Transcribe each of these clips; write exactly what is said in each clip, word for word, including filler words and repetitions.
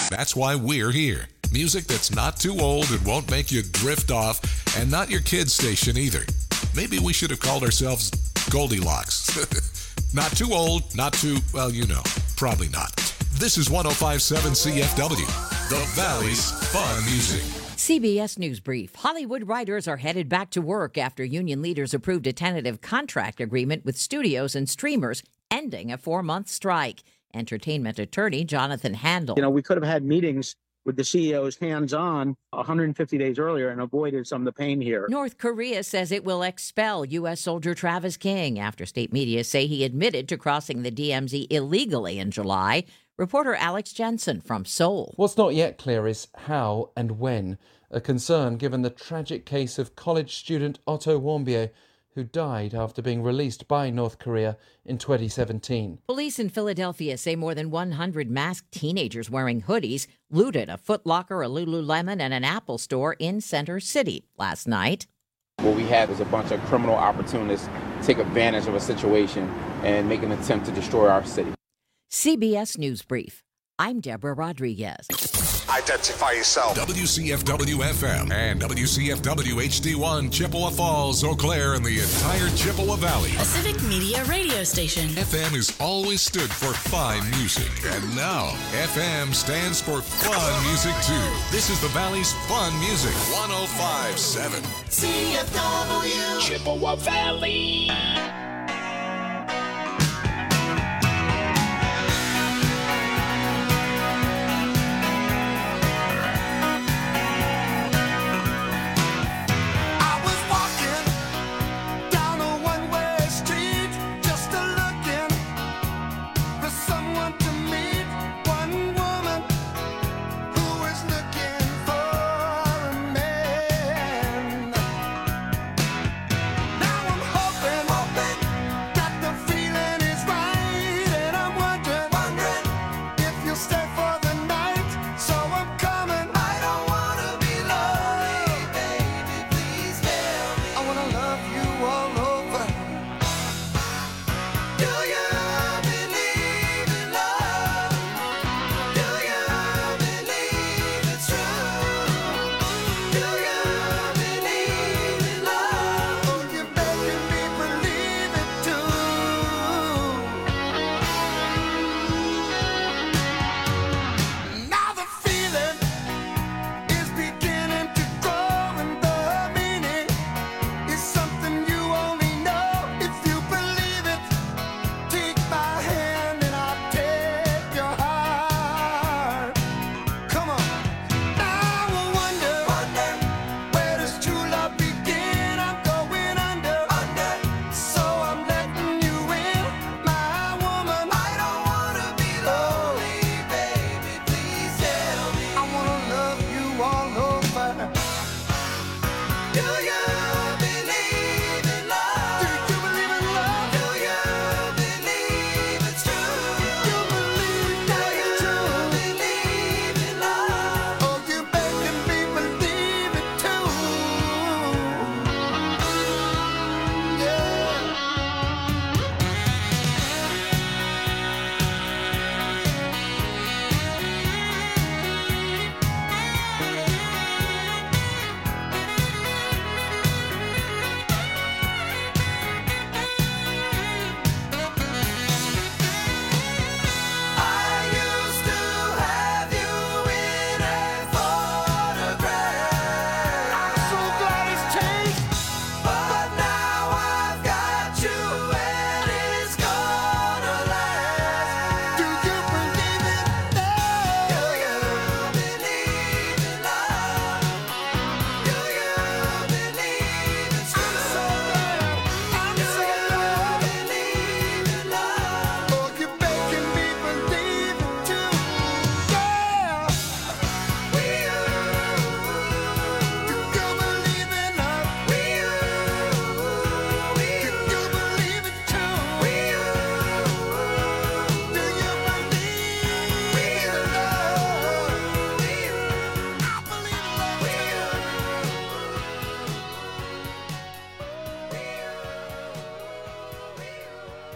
That's why we're here. Music that's not too old and won't make you drift off, and not your kid's station either. Maybe we should have called ourselves Goldilocks. Not too old, not too, well, you know, probably not. This is one oh five point seven C F W, the Valley's fun music. C B S News Brief. Hollywood writers are headed back to work after union leaders approved a tentative contract agreement with studios and streamers, ending a four-month strike. Entertainment attorney Jonathan Handel. You know, we could have had meetings with the C E Os hands-on one hundred fifty days earlier and avoided some of the pain here. North Korea says it will expel U S soldier Travis King after state media say he admitted to crossing the D M Z illegally in July. Reporter Alex Jensen from Seoul. What's not yet clear is how and when, a concern given the tragic case of college student Otto Warmbier, who died after being released by North Korea in twenty seventeen. Police in Philadelphia say more than one hundred masked teenagers wearing hoodies looted a Foot Locker, a Lululemon, and an Apple store in Center City last night. What we had was a bunch of criminal opportunists take advantage of a situation and make an attempt to destroy our city. C B S News Brief. I'm Deborah Rodriguez. Identify yourself. W C F W F M and W C F W H D one, Chippewa Falls, Eau Claire, and the entire Chippewa Valley. A civic media radio station. F M has always stood for fine music. And now, F M stands for fun music, too. This is the Valley's fun music. one oh five point seven. C F W. Chippewa Valley.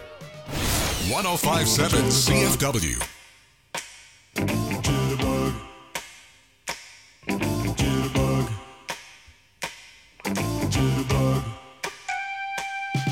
one oh five point seven C F W.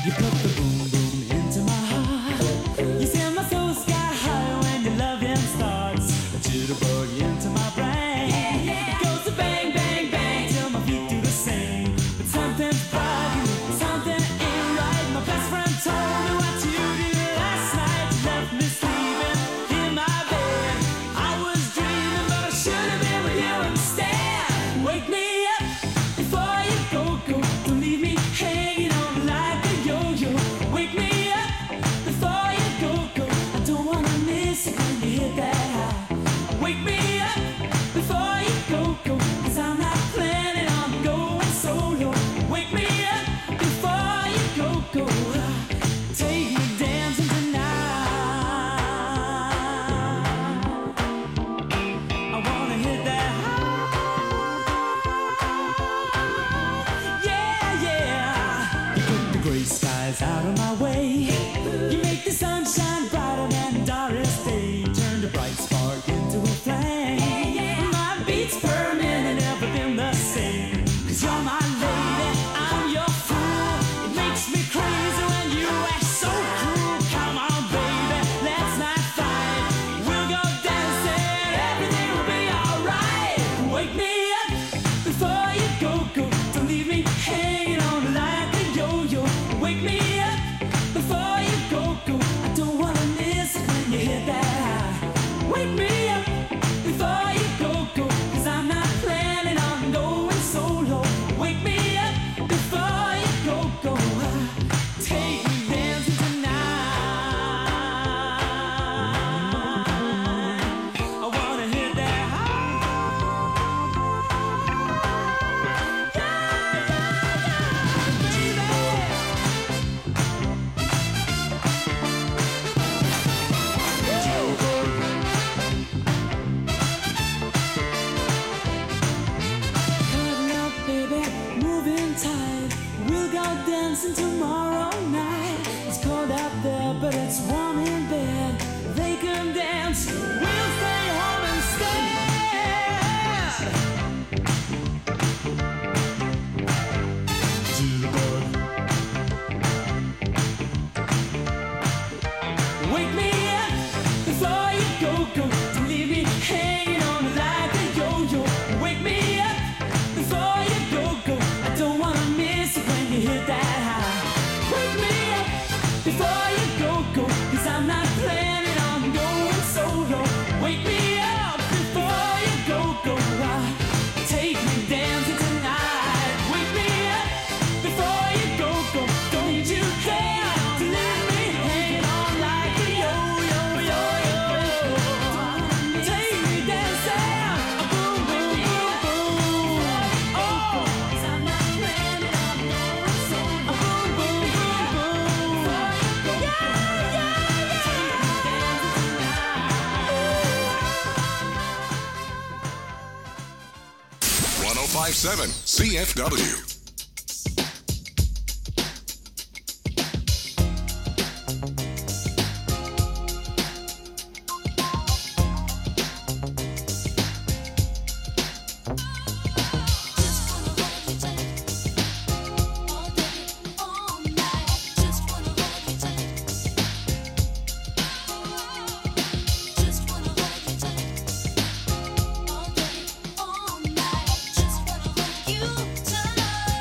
You put the boom boom into my heart. You send my soul sky high when your loving starts. A jitterbug into my brain. Yeah, yeah. It goes to bang, bang, bang till my feet do the same. But something's bugging, something ain't right. My best friend told me what you did last night. You left me sleeping in my bed. I was dreaming, but I should have been with you instead. Wake me up before you go, go. Don't leave me hanging on like a yo-yo. Wake me up before you go, go. I don't wanna miss it when you hit that high. Wake me up before you go, go. Cause I'm not planning on going solo. Wake me up before you go, go. Take me dancing tonight. I wanna hit that high. Yeah, yeah. You put the gray skies out of my way. You make the sunshine brighter than Doris Day. Turn the bright spark into a flame. My beats per minute never been the same. Cause you're my lady, I'm your fool. It makes me crazy when you act so cruel. Come on, baby, let's not fight. We'll go dancing, everything will be alright. Wake me up before you go, go. Don't leave me hanging on like a yo-yo. Wake me up before you go, go. I don't wanna miss it when you hit that high. Wake me up before you go, go. Cause I'm not planning on going solo. Wake me up before you go, go. Take me dancing tonight. I wanna hit that high. Yeah, yeah, yeah, baby. Cuddle up, baby, moving tight. We'll go dancing tomorrow night. It's cold out there, but it's warm in bed. They can dance, we'll stay home instead. Jitterbug. Wake me up before you go, go. Don't leave me hanging on like a yo-yo. Wake me up before you go, go. I don't wanna miss it when you hit that high. Wake me up before you go, go. Cause I'm not planning on going solo. Wake me up before you go, go. Take me dancing tonight. Wake me up before you go, go. Don't you care to leave me hanging on like a yo-yo, yo-yo. Take me dancing, boom, boom, boom, boom. Oh, 'cause I'm not planning on going solo. Boom, boom, boom, boom. Yeah, yeah, yeah. Take me dancing tonight. one oh five point seven C F W. Just wanna hold you tight.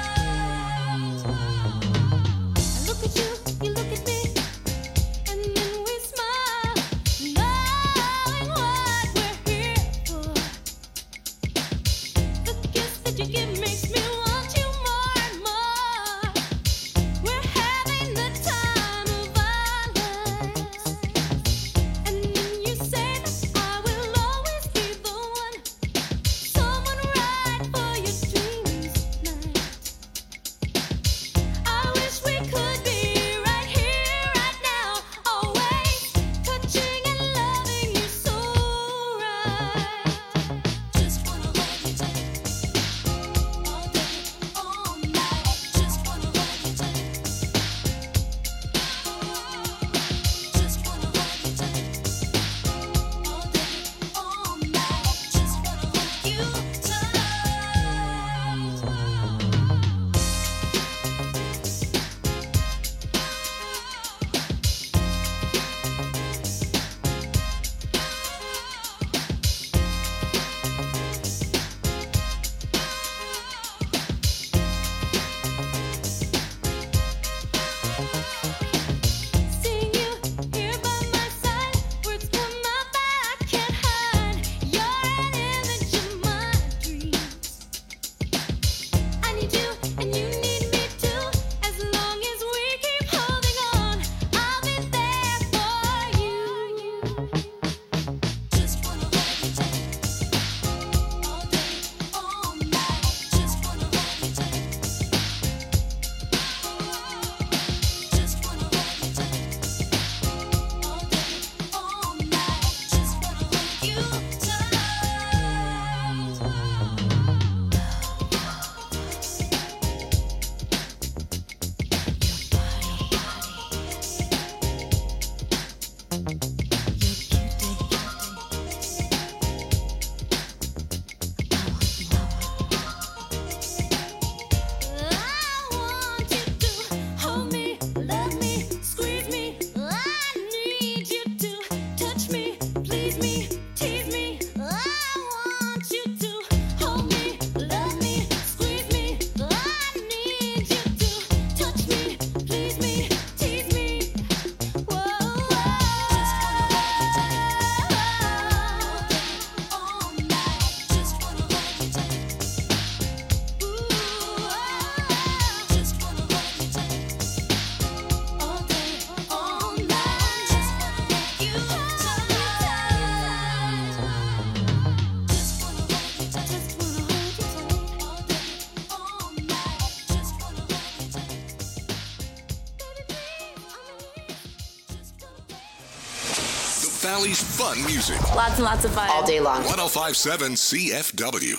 Valley's fun music. Lots and lots of fun. All day long. one oh five point seven C F W.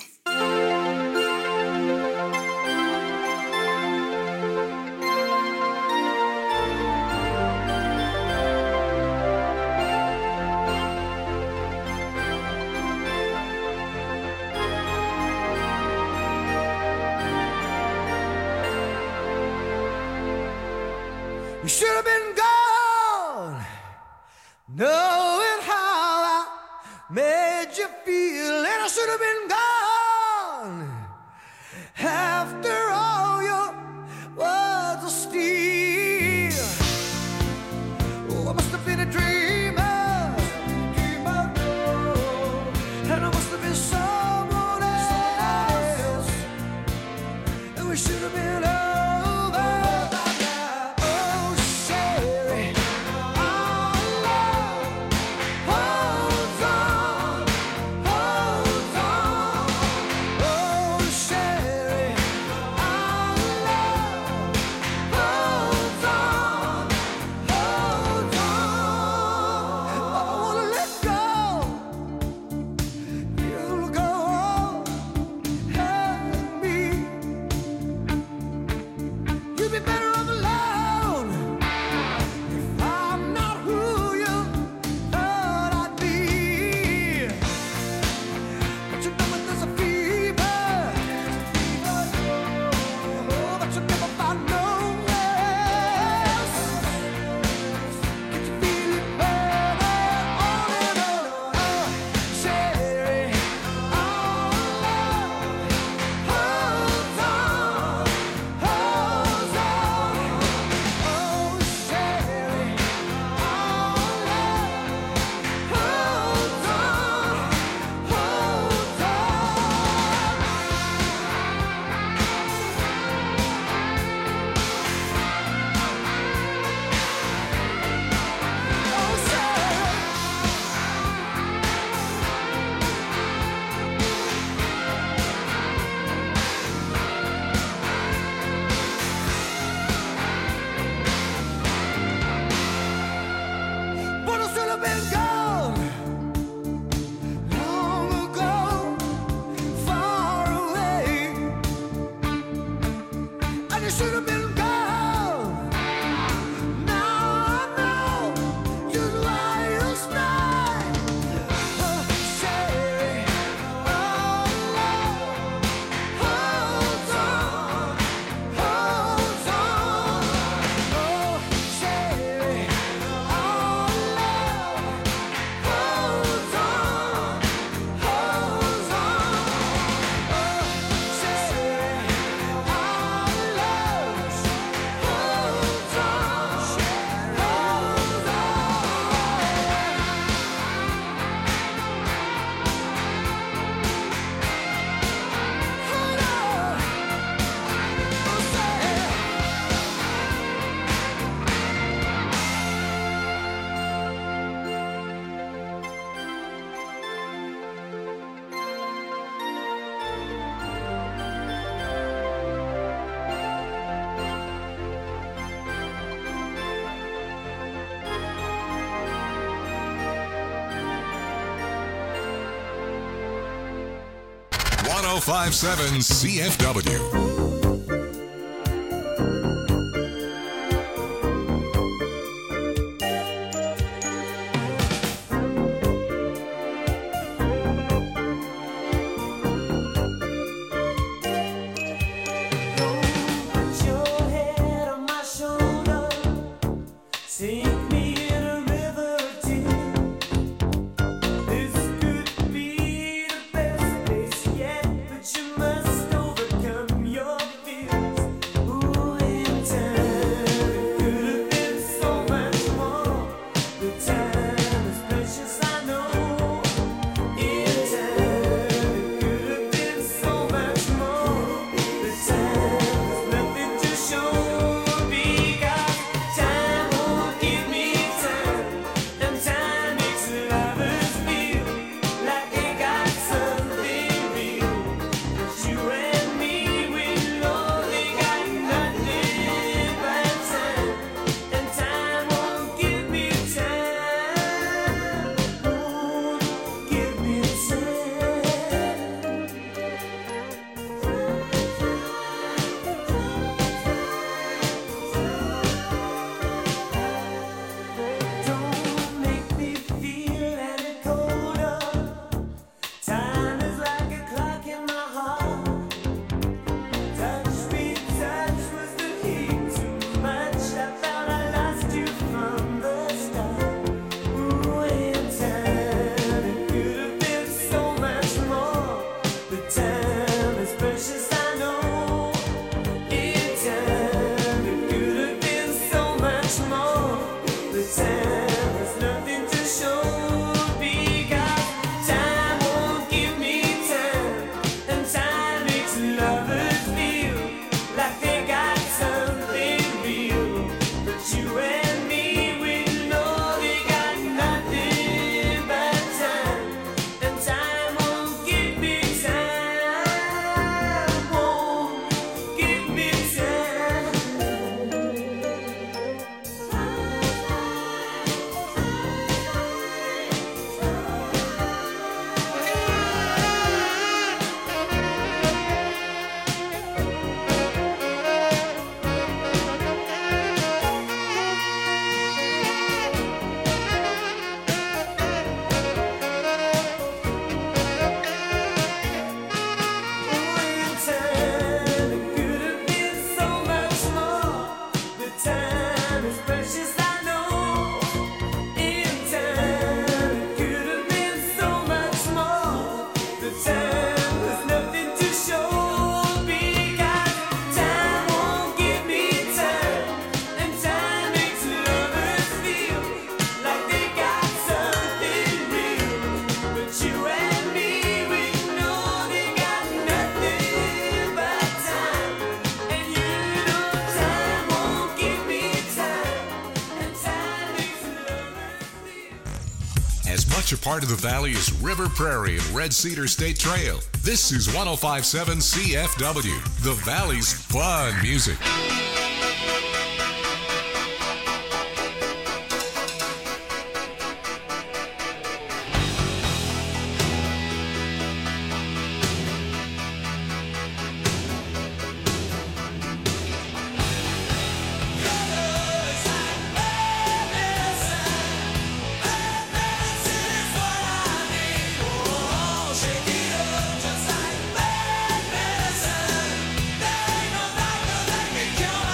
You should have been gone, knowing how I made you feel, and I should have been gone after all your words of steel. Oh, I must have been a dreamer, dreamer, and I must have been someone else, and we should have been over. one oh five point seven C F W. This could be the best place yet, but you must overcome your much a part of the valley as River Prairie and Red Cedar State Trail. This is one oh five point seven C F W, the Valley's fun music. Count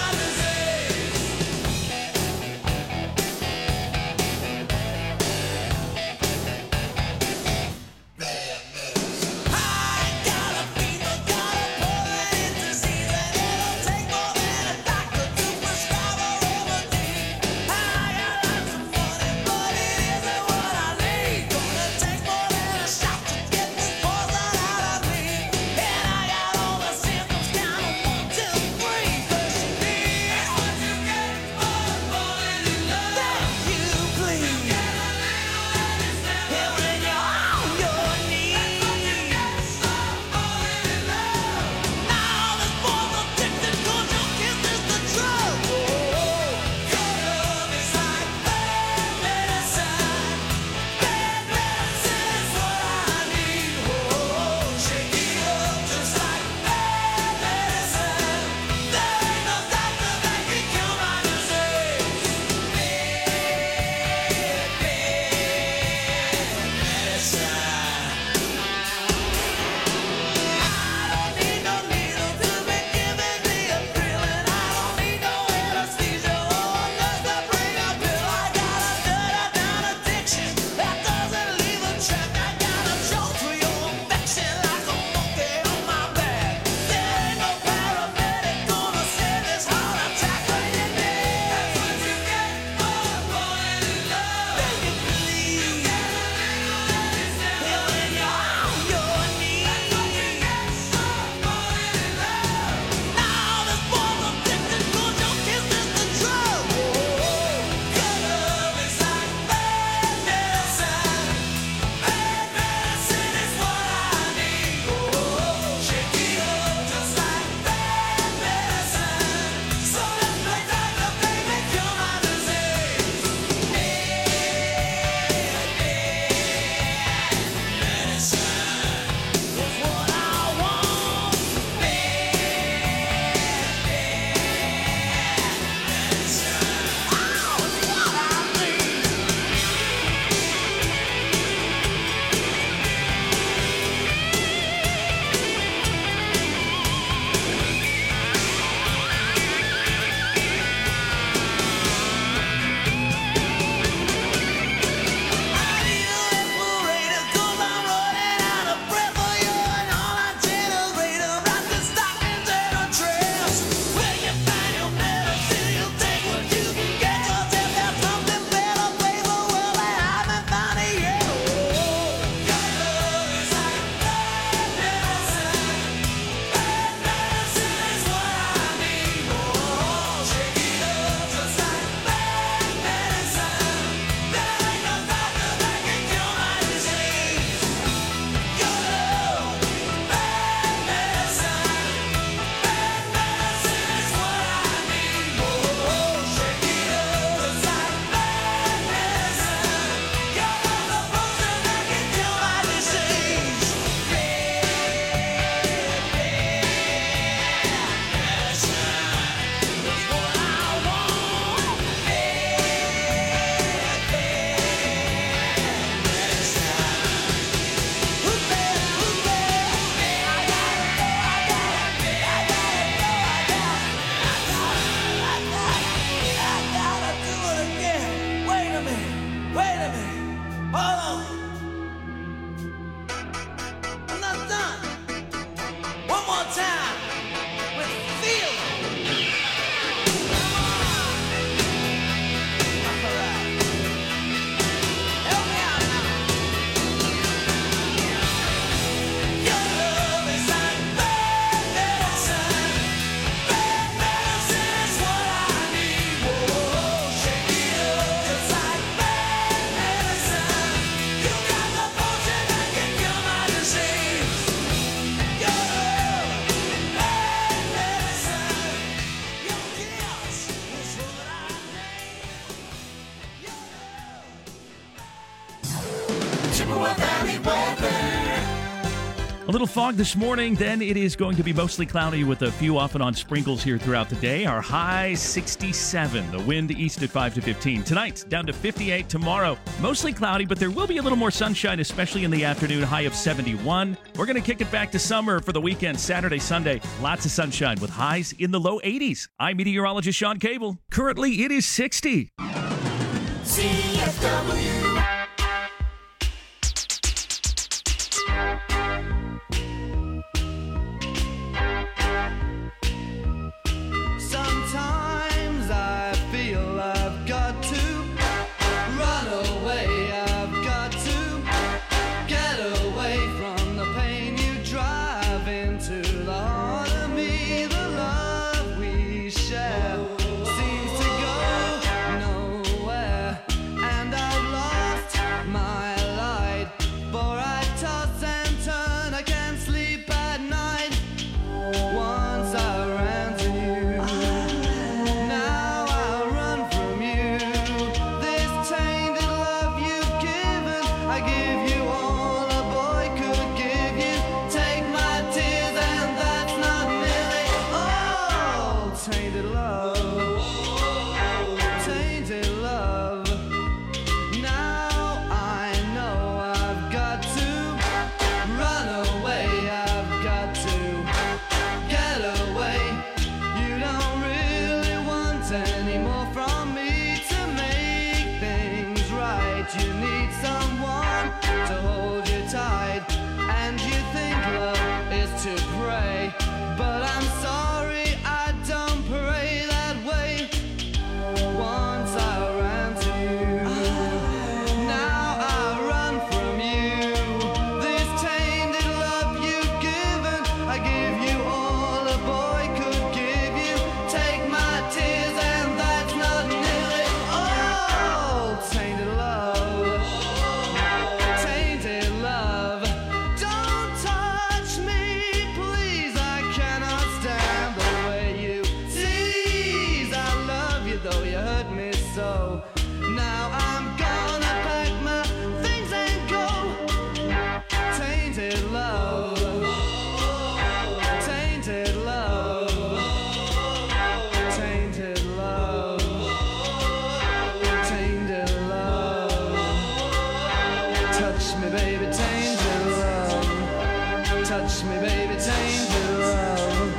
A little fog this morning, then it is going to be mostly cloudy with a few off and on sprinkles here throughout the day. Our high sixty-seven, the wind east at five to fifteen. Tonight, down to fifty-eight. Tomorrow, mostly cloudy, but there will be a little more sunshine, especially in the afternoon, high of seventy-one. We're going to kick it back to summer for the weekend, Saturday, Sunday. Lots of sunshine with highs in the low eighties. I'm meteorologist Sean Cable. Currently, it is sixty. C F W. Sometimes I feel I've got to run away. I've got to get away from the pain you drive into the heart of me. The love we share seems to go nowhere, and I've lost my light. For I toss and turn, I can't sleep at night. Once I ran to you, now I run from you. This tainted love you've given, I give you all a boy could give you. Take my tears and that's not nearly all. Tainted love, tainted love. Now I know I've got to run away. I've got to get away. You don't really want any more from me to make things right. You need someone to hold you tight, and you think love is to pray, but I'm sorry, I don't pray that way. Once I ran to you, now I run from you. This tainted love you've given, I give you all a boy could give you. Take my tears and that's not nearly all. Tainted love, tainted love. Don't touch me, please. I cannot stand the way you tease. I love you though you hurt me so. Now I'm gonna pack my things and go. Tainted love, tainted love, tainted love, tainted love. Touch me, baby, tainted love. Touch me, baby, tainted love.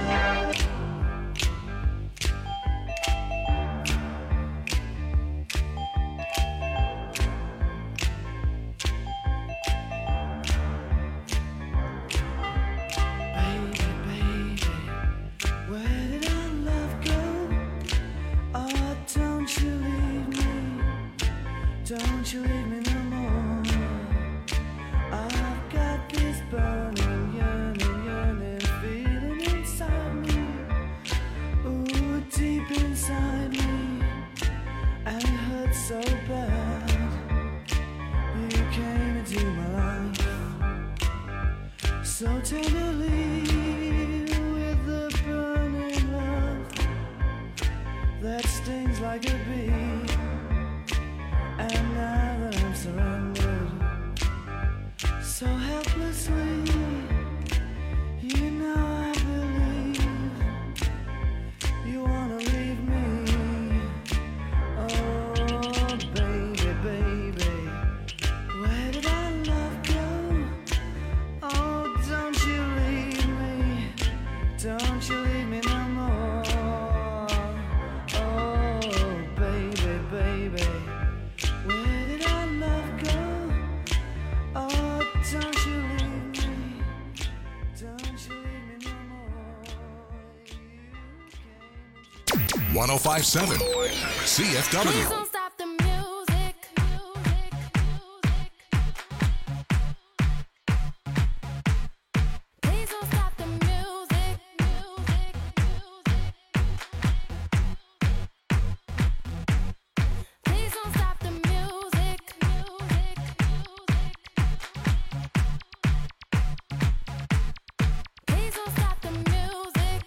Baby, baby, where did our love go? Oh, don't you leave me, don't you leave me no more. I've got this burning, yearning, yearning feeling inside me. Ooh, deep inside me, and it hurts so bad. You came into my life so tenderly, with the burning love that stings like a bee. And now that I'm surrendered so helplessly, you know I believe you wanna leave me. Oh, baby, baby, where did our love go? Oh, don't you leave me, don't you leave me no more. Oh, baby, baby, where did our love go? Oh, don't you leave me, don't you leave me no more. one oh five point seven C F W. Please don't stop the music. Please don't stop the music. Please don't stop the music. Please don't stop the music.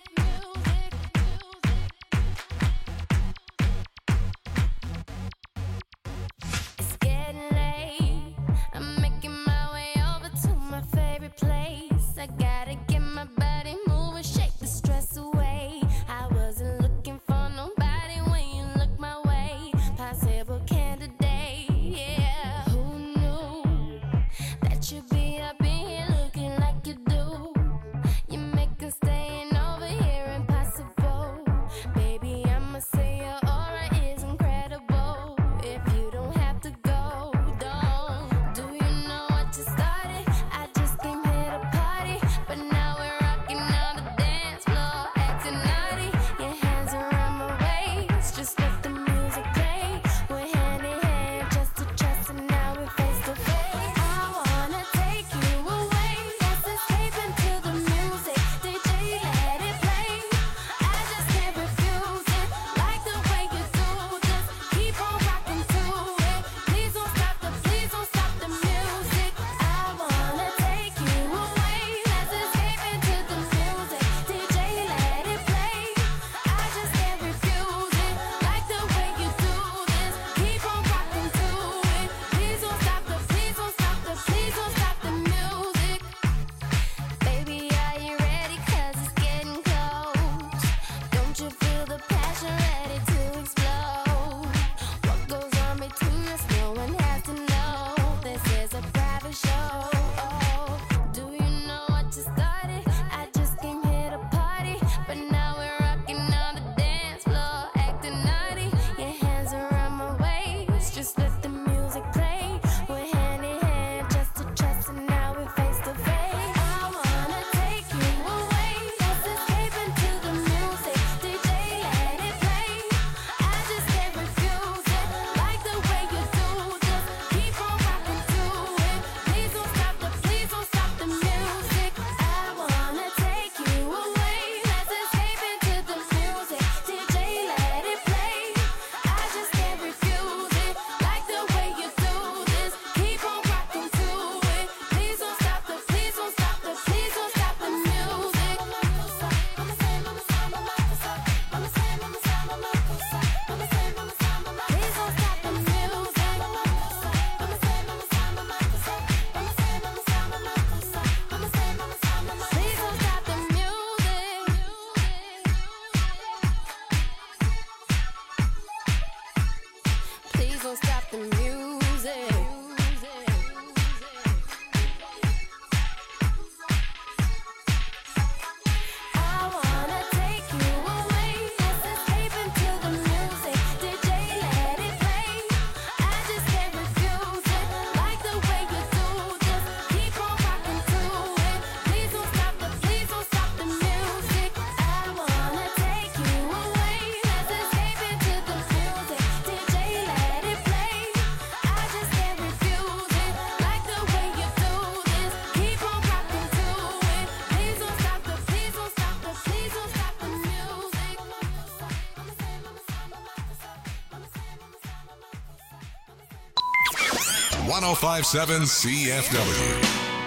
one oh five point seven C F W.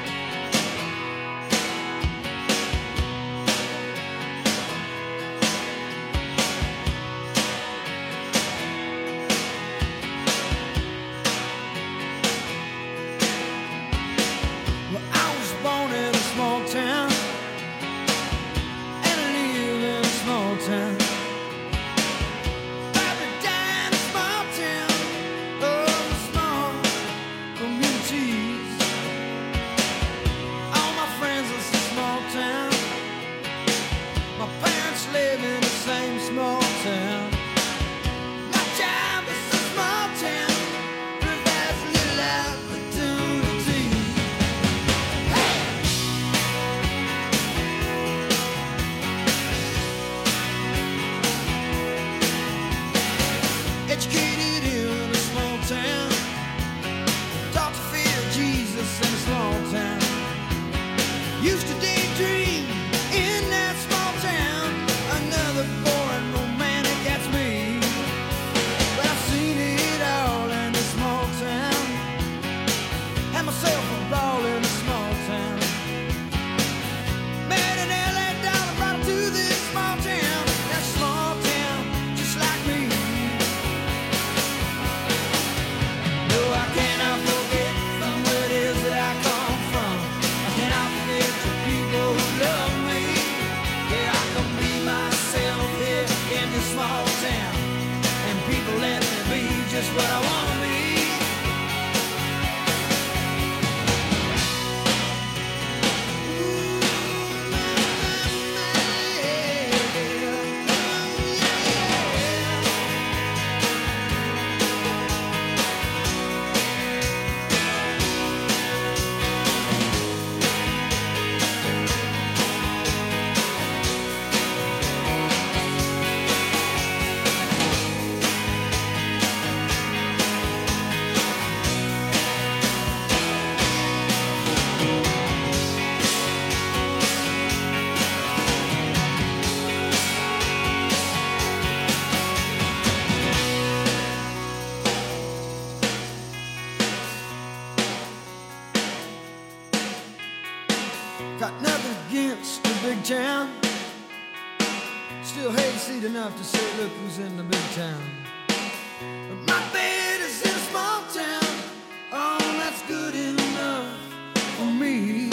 Got nothing against the big town. Still hayseed enough to say, look who's in the big town. But my bed is in a small town. Oh, that's good enough for me.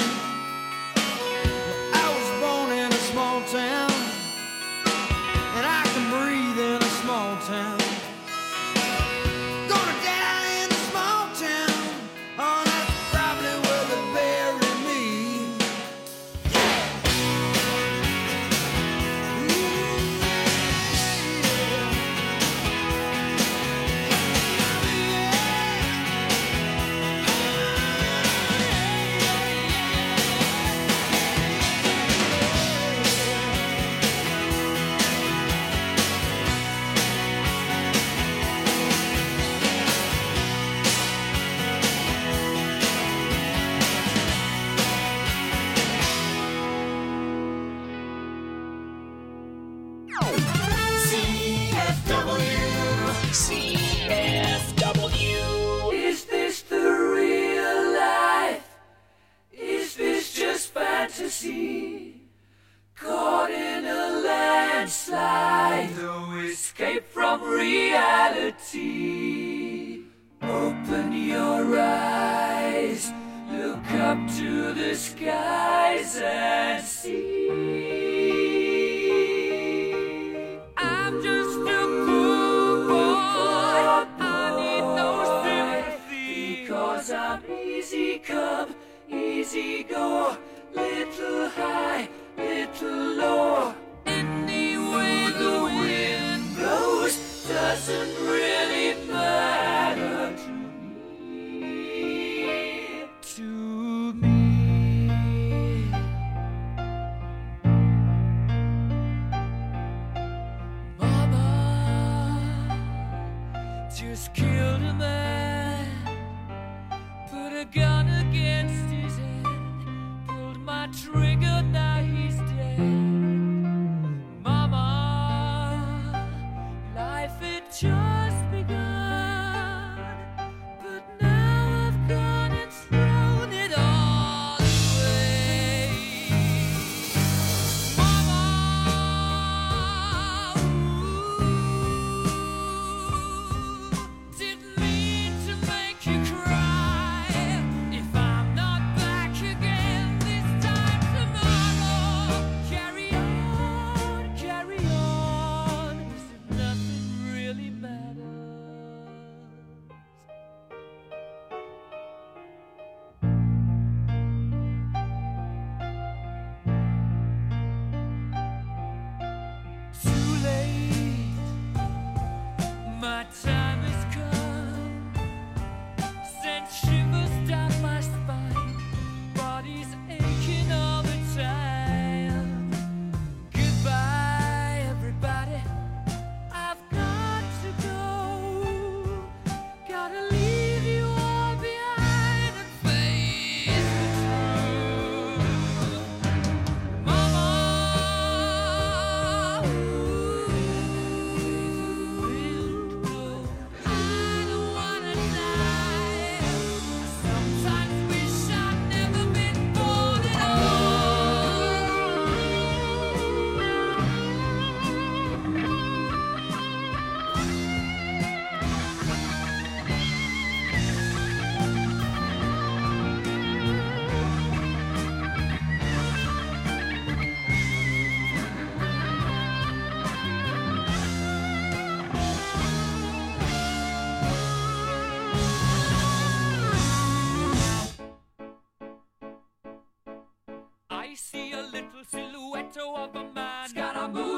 Well, I was born in a small town, and I can breathe in a small town. Gonna die in a small town. Oh, that's probably where they bury me. C F W. C F W. Is this the real life? Is this just fantasy? Caught in a landslide, no escape from reality. Open your eyes, look up to the skies and see. I'm just a poor boy, I need no sympathy, because I'm easy come, easy go, little high, little low. Any way the wind blows doesn't really matter to me, to me. Mama just killed a man, put a gun against his head, pulled my trigger, now he's dead. Mama, life had just begun, but now I've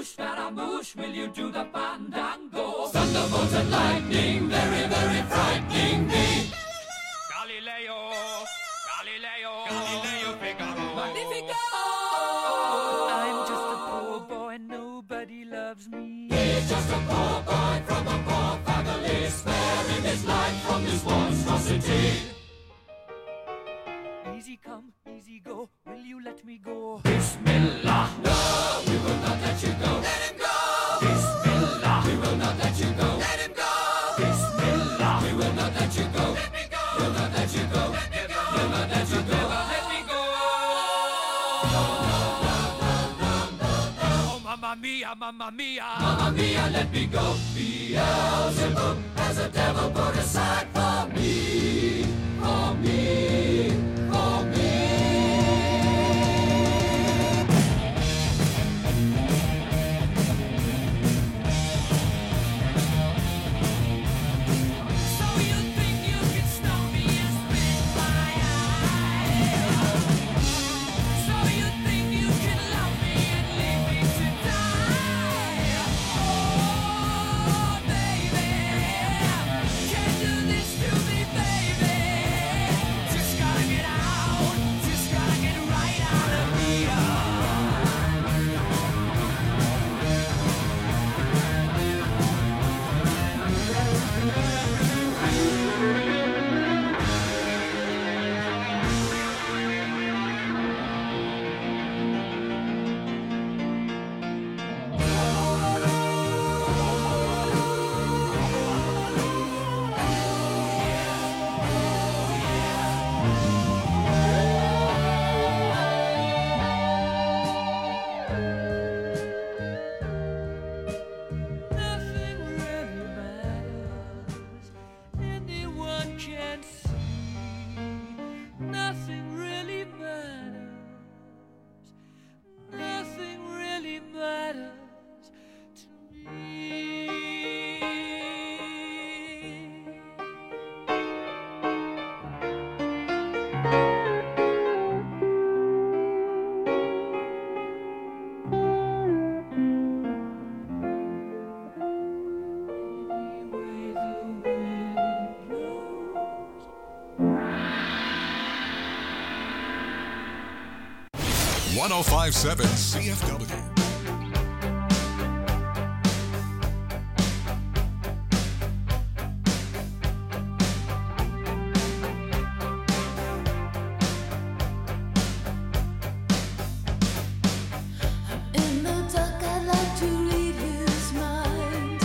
Scaramouche, will you do the fandango? Thunderbolt and lightning, very, very frightening me. Galileo, Galileo, Galileo Figaro. Magnifico! I'm just a poor boy, nobody loves me. He's just a poor boy from a poor family, sparing his life from this monstrosity. Easy come, easy go, will you let me go? Bismillah, no, we will not let you go. Let him go! Bismillah, we will not let you go. Let him go! Bismillah, we will not let you go. Let me go! We'll not let you go. Let me go! We'll not let you go. Let me go! Oh, mamma mia, mamma mia, mamma mia, let me go. Beelzebub has a devil put aside for me, for me, for me. one oh five point seven C F W. In the dark, I like to read his mind,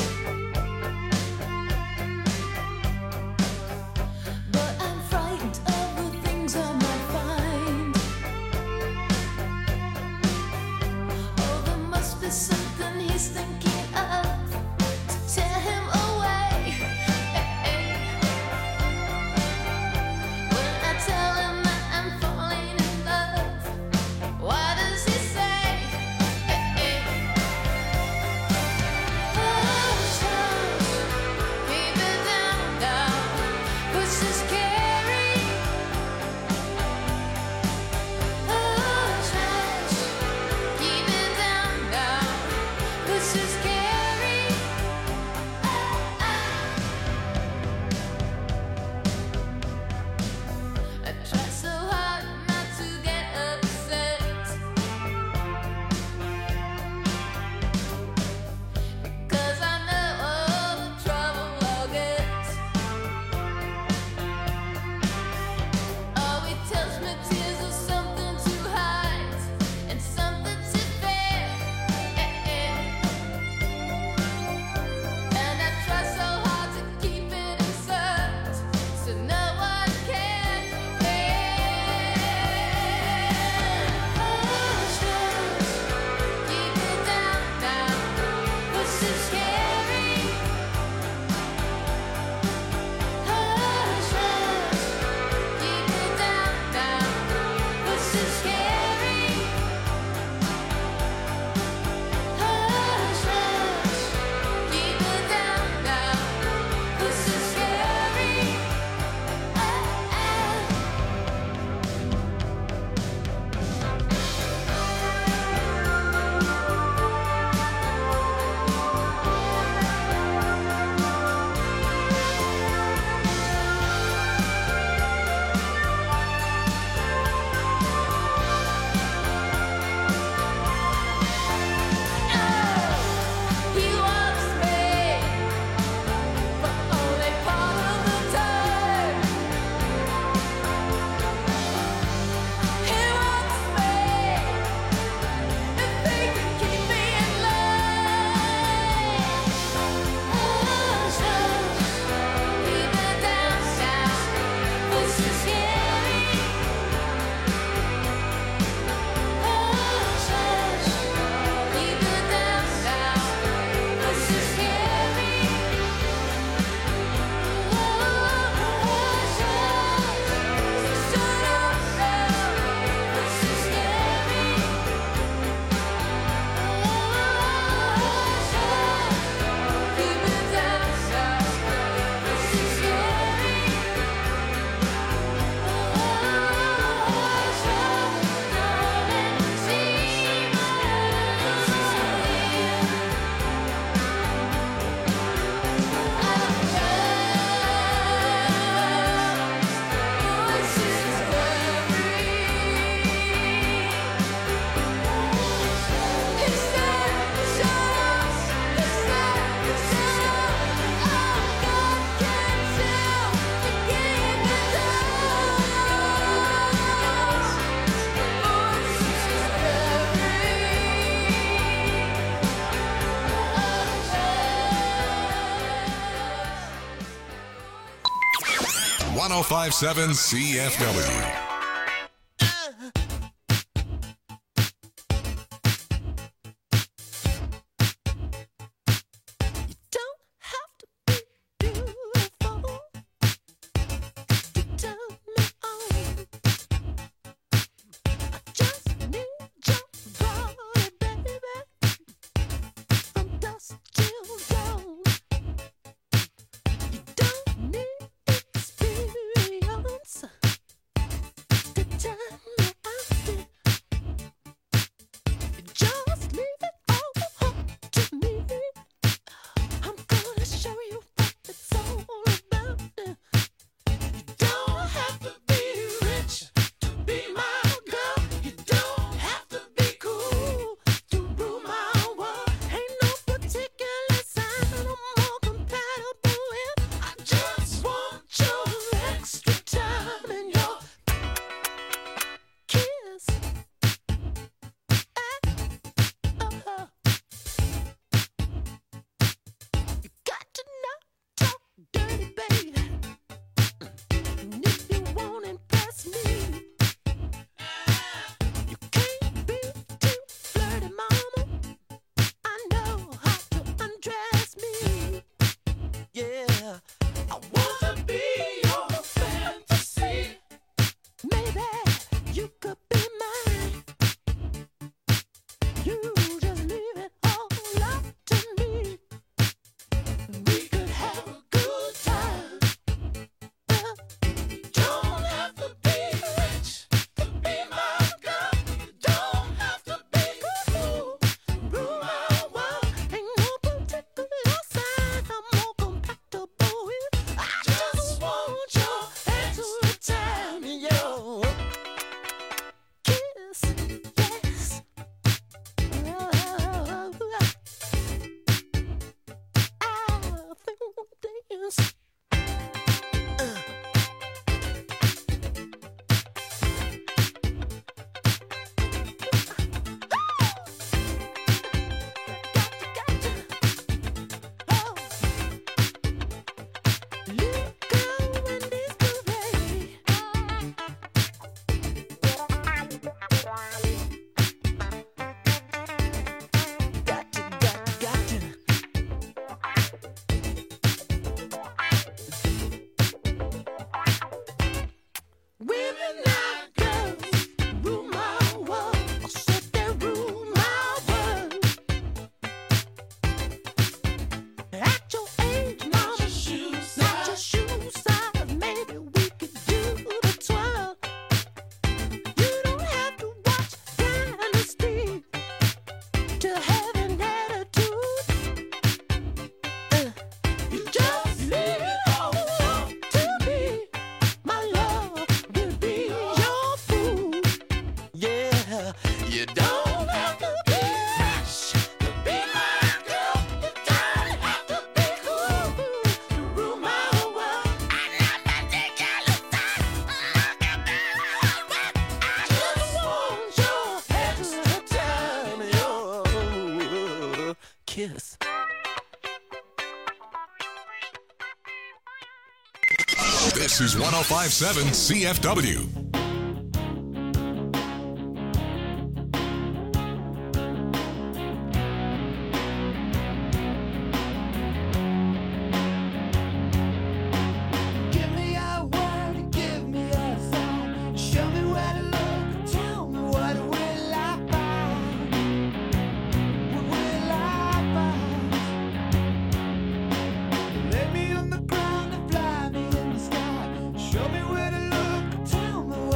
but I'm frightened of the things I might find. oh five seven C F W. Kiss. This is one oh five point seven C F W. Show me where to look, tell me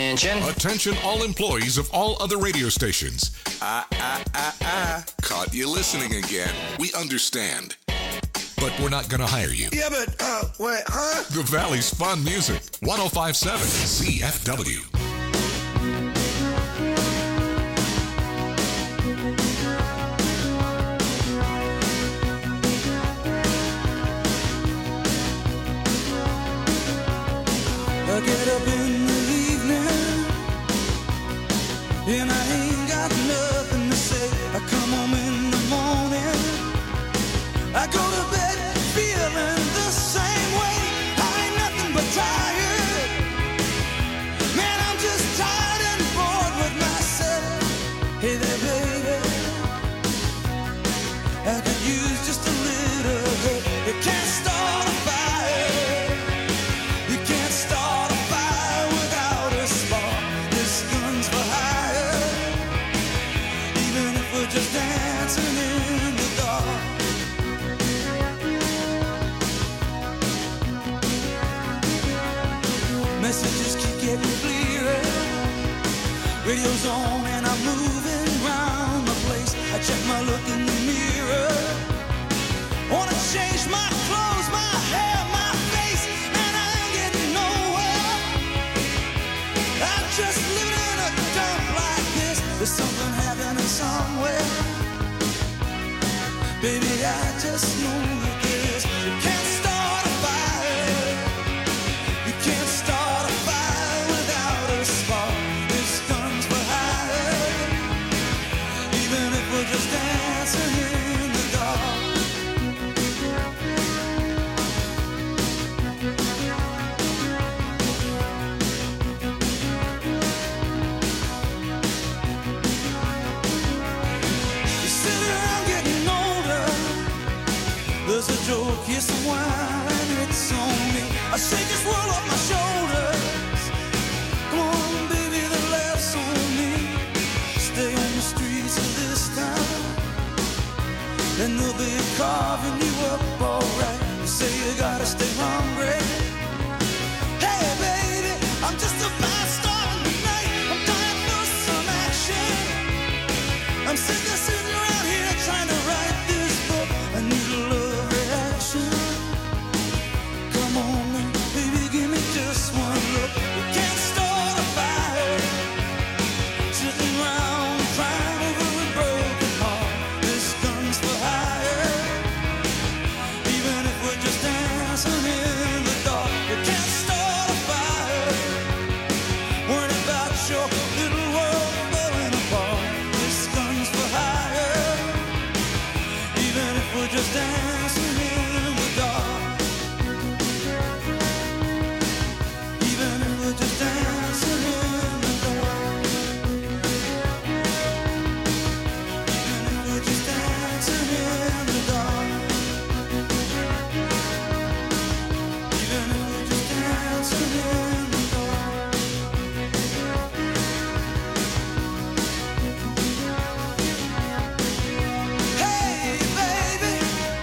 Attention. Attention all employees of all other radio stations. Ah, ah, ah, ah. Caught you listening again. We understand. But we're not going to hire you. Yeah, but, uh, wait, huh? The Valley's fun music. one oh five point seven C F W. I get up in the evening and I ain't got nothing to say. I come home in the morning, I go to bed feeling the same way. I ain't nothing but tired. Man, I'm just tired and bored with myself. Hey there, baby, I could use just a little help. You can't start a fire. You can't start a fire without a spark. This gun's for hire. Even if we're just dancing in the dark. Messages keep getting clearer. Radio's on and I'm moving around the place. I check my look in the mirror. Wanna change my clothes, my hair, my face, and I ain't getting nowhere. I'm just living in a dump like this. There's something happening somewhere. Baby, I just know that this. You can't start a fire. You can't start a fire without a spark. This gun's for hire. Even if we're just dancing in the dark. You sit around getting older. There's a joke, here's some wine, and it's on me. I shake this world off my shoulders. Come on, baby, the laughs on me. Stay on the streets of this town, and they'll be carving you up alright. You say you gotta stay hungry. Hey, baby, I'm just about starting the night. I'm dying for some action. I'm sick of sitting around here trying to write this book. I need a love reaction. Come on now, baby, give me just one look. You can't start a fire. Sitting around crying over a broken heart. This gun's for hire. Even if we're just dancing in the dark. You can't start a fire. Worried about your little world falling apart. This gun's for hire. Even if we're just dancing in the dark. Even if we're just dancing in the dark. Even if we're just dancing in the dark. Even if we're just dancing in the dark. Hey, baby.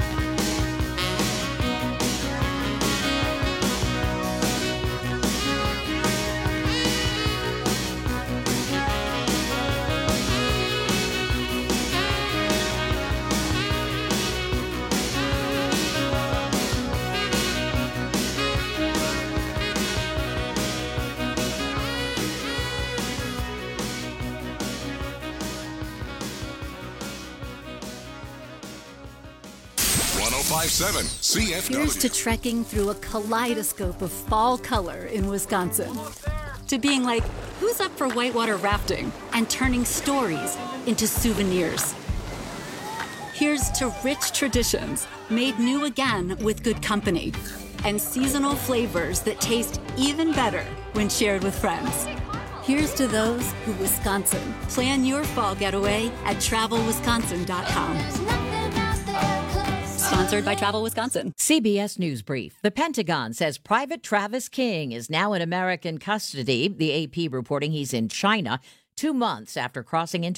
one oh five point seven C F W. Here's to trekking through a kaleidoscope of fall color in Wisconsin. To being like, who's up for whitewater rafting? And turning stories into souvenirs. Here's to rich traditions made new again with good company. And seasonal flavors that taste even better when shared with friends. Here's to those who Wisconsin. Plan your fall getaway at travel wisconsin dot com. Sponsored by Travel Wisconsin. C B S News Brief. The Pentagon says Private Travis King is now in American custody. The A P reporting he's in China two months after crossing into